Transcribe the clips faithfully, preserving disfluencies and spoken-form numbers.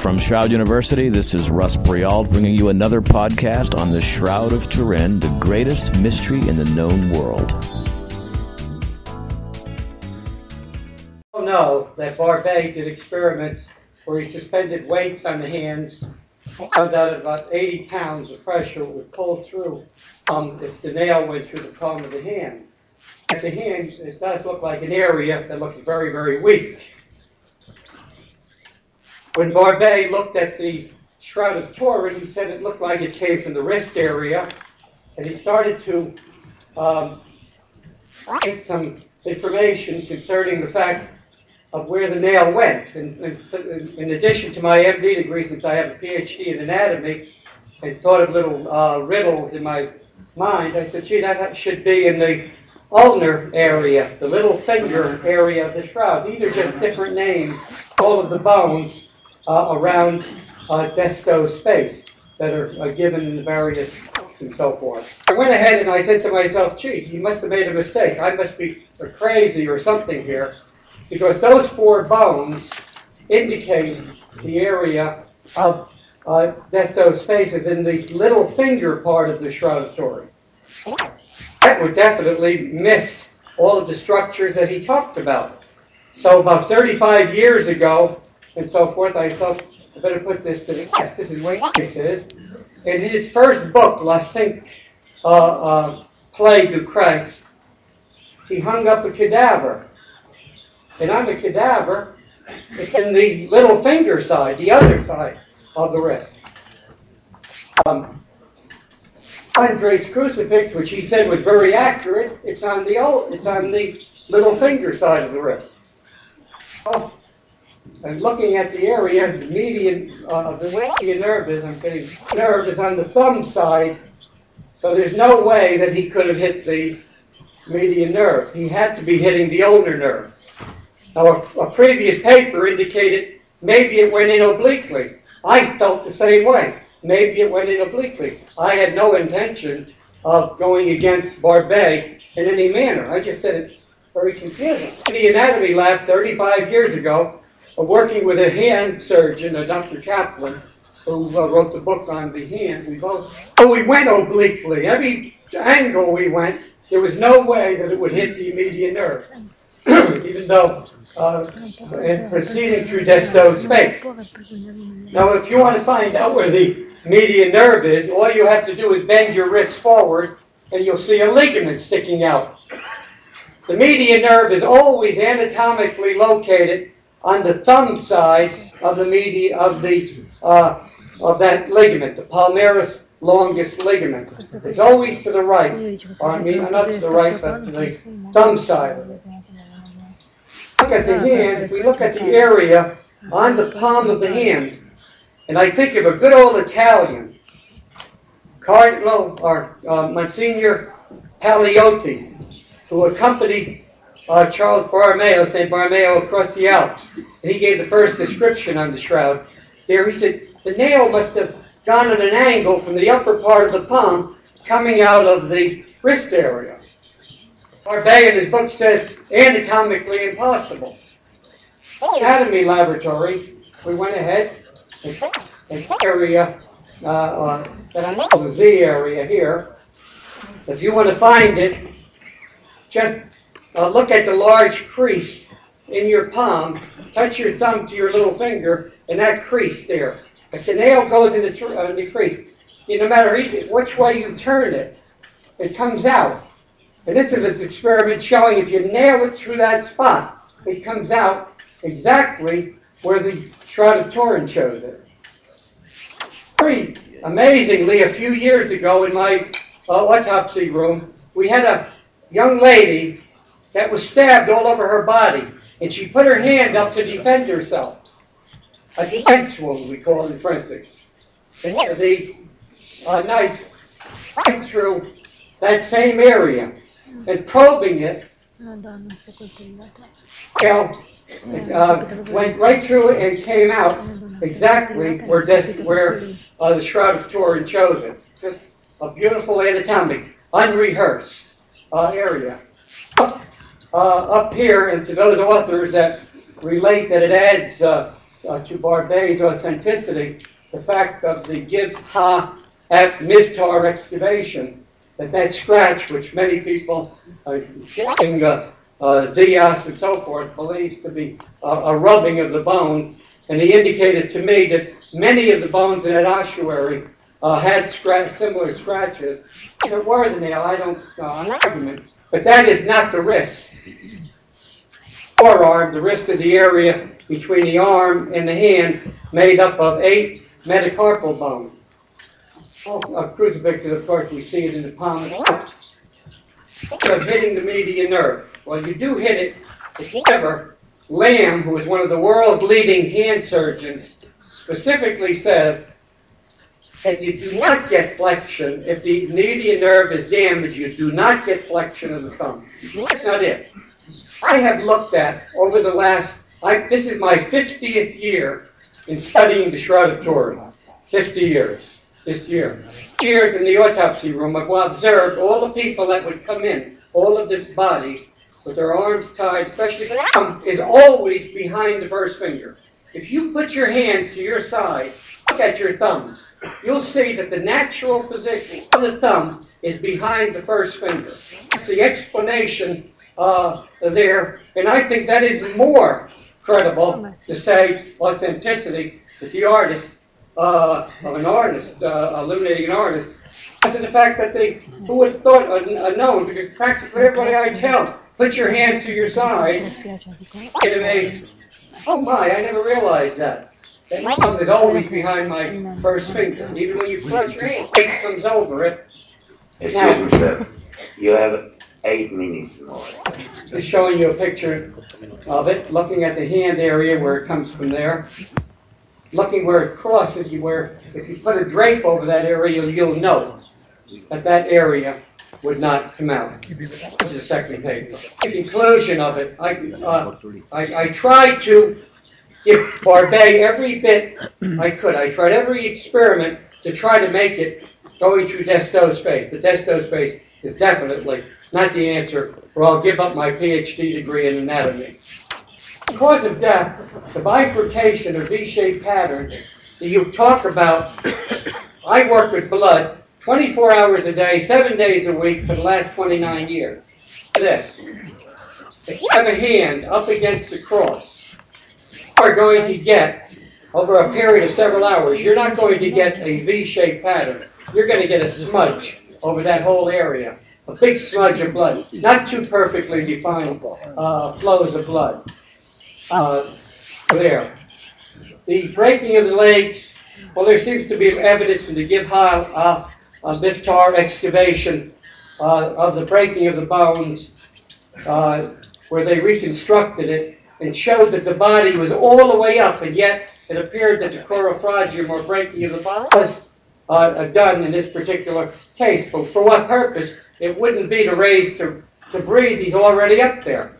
From Shroud University, this is Russ Briald bringing you another podcast on the Shroud of Turin, the greatest mystery in the known world. We know that Barbet did experiments where he suspended weights on the hands, found out at about eighty pounds of pressure would pull through um, if the nail went through the palm of the hand. At the hand, it does look like an area that looks very, very weak. When Barbet looked at the Shroud of Turin, he said it looked like it came from the wrist area, and he started to um, get some information concerning the fact of where the nail went. And, and in addition to my M D degree, since I have a P H D in anatomy, I thought of little uh, riddles in my mind. I said, gee, that should be in the ulnar area, the little finger area of the shroud. These are just different names, all of the bones Uh, around uh, Destow's space that are uh, given in the various books and so forth. I went ahead and I said to myself, gee, he must have made a mistake. I must be crazy or something here, because those four bones indicate the area of uh, Destow's space is in the little finger part of the Shroud of Turin. That would definitely miss all of the structures that he talked about. So about thirty-five years ago, and so forth, I thought I better put this to the test. This is what this is. In his first book, La Cinque uh, uh, Plague of Christ, he hung up a cadaver. And on the cadaver, it's in the little finger side, the other side of the wrist. Um, Andre's crucifix, which he said was very accurate, it's on the old, it's on the little finger side of the wrist. Oh, and looking at the area, the median, uh, the median nerve is, I'm getting, nerve is on the thumb side, so there's no way that he could have hit the median nerve. He had to be hitting the ulnar nerve. Now, a, a previous paper indicated maybe it went in obliquely. I felt the same way. Maybe it went in obliquely. I had no intention of going against Barbet in any manner. I just said it's very confusing. In the anatomy lab thirty-five years ago, working with a hand surgeon, a Doctor Kaplan, who uh, wrote the book on the hand, we both, oh, we went obliquely. Every angle we went, there was no way that it would hit the median nerve, even though uh, and proceeding through Destow's space. Now, if you want to find out where the median nerve is, all you have to do is bend your wrist forward, and you'll see a ligament sticking out. The median nerve is always anatomically located on the thumb side of the media of the uh, of that ligament, the palmaris longus ligament. It's always to the right, or I mean not to the right, but to the thumb side. Look at the hand. If we look at the area on the palm of the hand, and I think of a good old Italian, Cardinal or uh, Monsignor Paliotti, who accompanied Uh, Charles Borromeo, Saint Borromeo, across the Alps. And he gave the first description on the shroud. There he said, the nail must have gone at an angle from the upper part of the palm coming out of the wrist area. Barbet in his book said, anatomically impossible. Anatomy laboratory, we went ahead, and area, uh, uh, that I know the Z area here. If you want to find it, just Uh, look at the large crease in your palm, touch your thumb to your little finger, and that crease there. If the nail goes in the, tr- uh, the crease, you, no matter which way you turn it, it comes out. And this is an experiment showing if you nail it through that spot, it comes out exactly where the Shroud of Turin shows it. Very amazingly, a few years ago in my uh, autopsy room, we had a young lady that was stabbed all over her body, and she put her hand up to defend herself. A defense wound, we call it in forensics. And the uh, knife went through that same area, and probing it, well, uh, went right through it and came out exactly where, des- where uh, the Shroud of Turin shows it. Just a beautiful anatomic, unrehearsed uh, area. Uh, up here, and to those authors that relate that it adds uh, uh, to Barbet's authenticity the fact of the Gibha at Miztar excavation, that that scratch, which many people, uh, including uh, uh, Zias and so forth, believes to be uh, a rubbing of the bones, and he indicated to me that many of the bones in that ossuary uh, had scratch, similar scratches. If it were the nail, I don't uh, an argument, but that is not the wrist. Forearm, the wrist is the area between the arm and the hand, made up of eight metacarpal bones. A crucifix, of course, we see it in the palm of the hand. Of hitting the median nerve. Well, you do hit it. However, Lamb, who is one of the world's leading hand surgeons, specifically says that you do not get flexion. If the median nerve is damaged, you do not get flexion of the thumb. That's not it. I have looked at, over the last, I, this is my fiftieth year in studying the Shroud of Turin. fifty years, this year. Years in the autopsy room, I've observed all the people that would come in, all of the bodies, with their arms tied, especially the thumb, is always behind the first finger. If you put your hands to your side, look at your thumbs, you'll see that the natural position of the thumb is behind the first finger. That's the explanation uh, there, and I think that is more credible to say authenticity that the artist, uh, of an artist, uh, illuminating an artist, because of the fact that they, who would have thought unknown, because practically everybody I tell, put your hands to your side, and they, oh my, I never realized that. That my thumb is always behind my first finger. Even when you put your hand, it comes over it. Excuse me, sir. You have eight minutes more. Just showing you a picture of it, looking at the hand area where it comes from there. Looking where it crosses, you where if you put a drape over that area, you'll, you'll know that that area would not come out. This is the second page. The conclusion of it, I, uh, I, I tried to give Barbet every bit I could. I tried every experiment to try to make it going through Destot's space. But Destot's space is definitely not the answer, or I'll give up my PhD degree in anatomy. The cause of death, the bifurcation or V-shaped pattern that you talk about, I work with blood twenty-four hours a day, seven days a week for the last twenty-nine years. This. If you have a hand up against the cross, you are going to get, over a period of several hours, you're not going to get a V-shaped pattern. You're going to get a smudge over that whole area. A big smudge of blood. Not too perfectly defined uh, flows of blood. Uh, there. The breaking of the legs, well, there seems to be evidence in the Gibha uh, uh, Miztar excavation uh, of the breaking of the bones, uh, where they reconstructed it and showed that the body was all the way up, and yet it appeared that the corophagium, or breaking of the body, was uh, done in this particular case. But for what purpose? It wouldn't be to raise to, to breathe. He's already up there.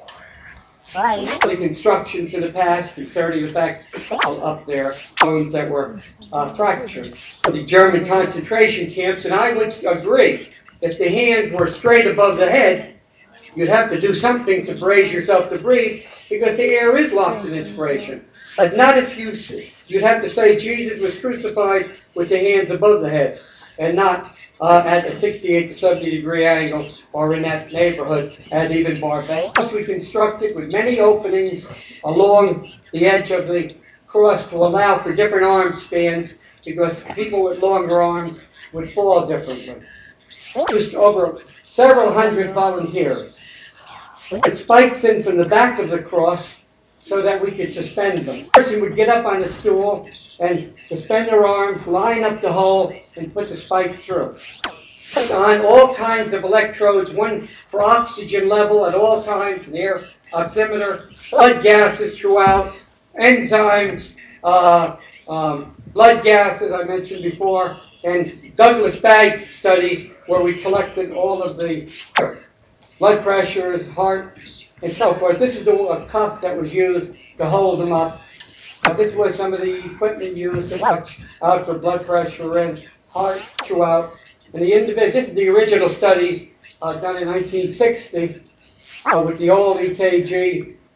Right. The construction to the past concerning the fact up there, bones that were uh, fractured. The German concentration camps, and I would agree, if the hands were straight above the head, you'd have to do something to brace yourself to breathe, because the air is locked in inspiration. But not if you, you'd have to say Jesus was crucified with the hands above the head, and not Uh, at a sixty-eight to seventy degree angle, or in that neighborhood, as even Barbet. We constructed with many openings along the edge of the cross to allow for different arm spans, because people with longer arms would fall differently. Just over several hundred volunteers. We put spikes in from the back of the cross so that we could suspend them. The person would get up on a stool and suspend their arms, line up the hole, and put the spike through. Put on all kinds of electrodes, one for oxygen level at all times, an air oximeter, blood gases throughout, enzymes, uh, um, blood gas, as I mentioned before, and Douglas bag studies where we collected all of the blood pressures, heart, and so forth. This is the a cuff that was used to hold them up. Uh, this was some of the equipment used to watch out for blood pressure and heart throughout. And the individual, this is the original studies uh, done in nineteen sixty uh, with the old E K G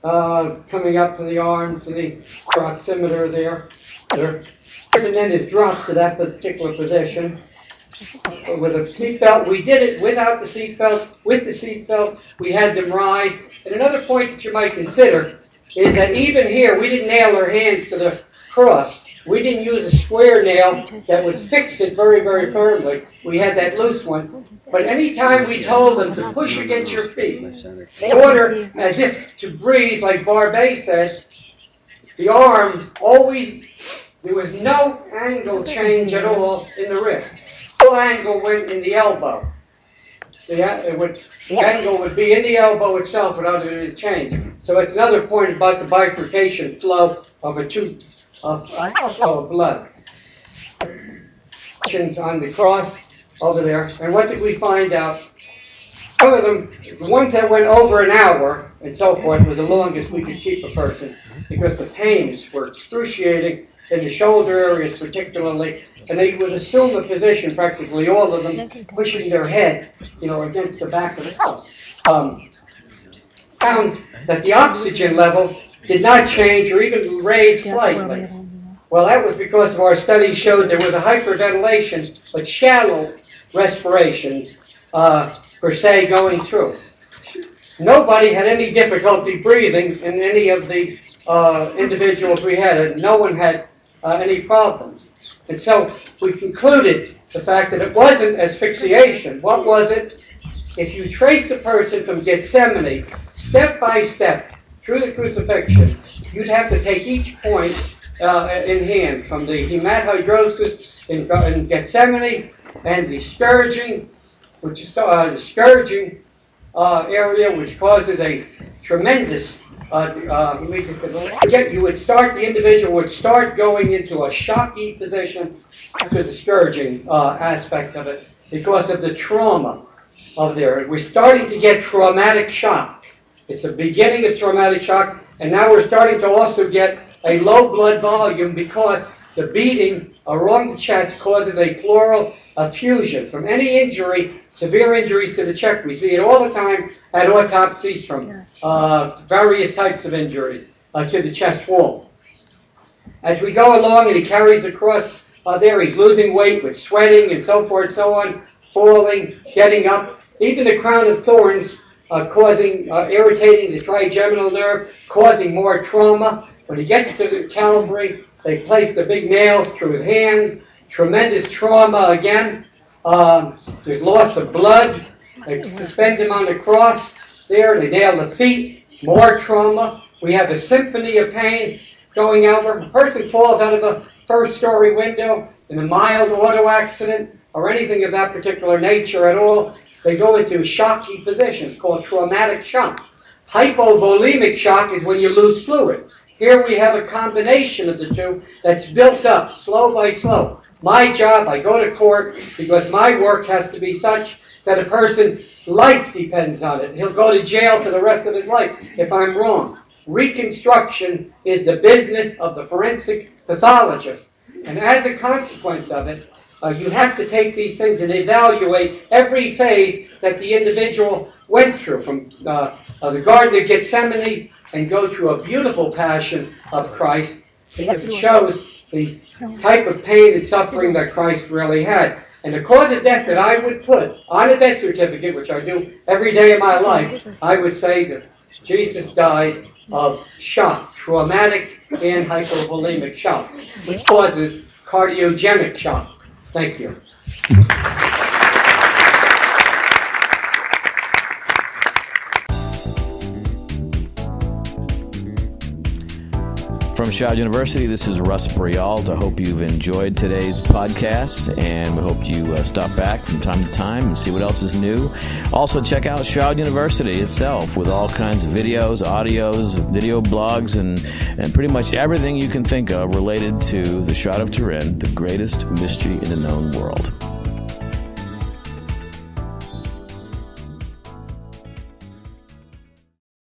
uh, coming up from the arms and the proximeter there. there. And then is dropped to that particular position with a seatbelt. We did it without the seatbelt. With the seatbelt, we had them rise. And another point that you might consider is that even here, we didn't nail our hands to the cross. We didn't use a square nail that would fix it very, very firmly. We had that loose one. But any time we told them to push against your feet, in order as if to breathe, like Barbet says, the arm always, there was no angle change at all in the wrist. No angle went in the elbow. The, it would, the angle would be in the elbow itself without any change. So it's another point about the bifurcation flow of a tooth of, of blood. On the cross over there. And what did we find out? Some of them, the ones that went over an hour and so forth, was the longest we could keep a person because the pains were excruciating in the shoulder areas particularly, and they would assume a position, practically all of them, pushing their head, you know, against the back of the house. Um, found that the oxygen level did not change or even raise slightly. Well, that was because of our studies showed there was a hyperventilation, but shallow respirations, uh, per se, going through. Nobody had any difficulty breathing in any of the uh, individuals we had. No one had uh, any problems. And so we concluded the fact that it wasn't asphyxiation. What was it? If you trace the person from Gethsemane, step by step, through the crucifixion, you'd have to take each point uh, in hand, from the hematidrosis in, in Gethsemane and the scourging, which is uh, the scourging uh, area, which causes a tremendous uh, uh, get, you would start, the individual would start going into a shocky position to the scourging uh, aspect of it because of the trauma of there. We're starting to get traumatic shock. It's the beginning of traumatic shock, and now we're starting to also get a low blood volume because the beating along the chest causes a pleural effusion from any injury, severe injuries to the chest. We see it all the time at autopsies from uh, various types of injuries uh, to the chest wall. As we go along and he carries across uh, there, he's losing weight with sweating and so forth, so on, falling, getting up. Even the crown of thorns uh, causing, uh, irritating the trigeminal nerve, causing more trauma. When he gets to the Calvary, they place the big nails through his hands. Tremendous trauma again. Um, there's loss of blood. They suspend him on the cross there. They nail the feet. More trauma. We have a symphony of pain going out. If a person falls out of a first-story window in a mild auto accident or anything of that particular nature at all, they go into shocky positions called traumatic shock. Hypovolemic shock is when you lose fluid. Here we have a combination of the two that's built up slow by slow. My job, I go to court because my work has to be such that a person's life depends on it. He'll go to jail for the rest of his life if I'm wrong. Reconstruction is the business of the forensic pathologist. And as a consequence of it, uh, you have to take these things and evaluate every phase that the individual went through, from uh, uh, the Garden of Gethsemane, and go through a beautiful passion of Christ, because it shows the type of pain and suffering that Christ really had. And the cause of death that I would put on a death certificate, which I do every day of my life, I would say that Jesus died of shock, traumatic and hypovolemic shock, which causes cardiogenic shock. Thank you. From Shroud University, this is Russ Briald. I hope you've enjoyed today's podcast, and we hope you uh, stop back from time to time and see what else is new. Also, check out Shroud University itself with all kinds of videos, audios, video blogs, and, and pretty much everything you can think of related to the Shroud of Turin, the greatest mystery in the known world.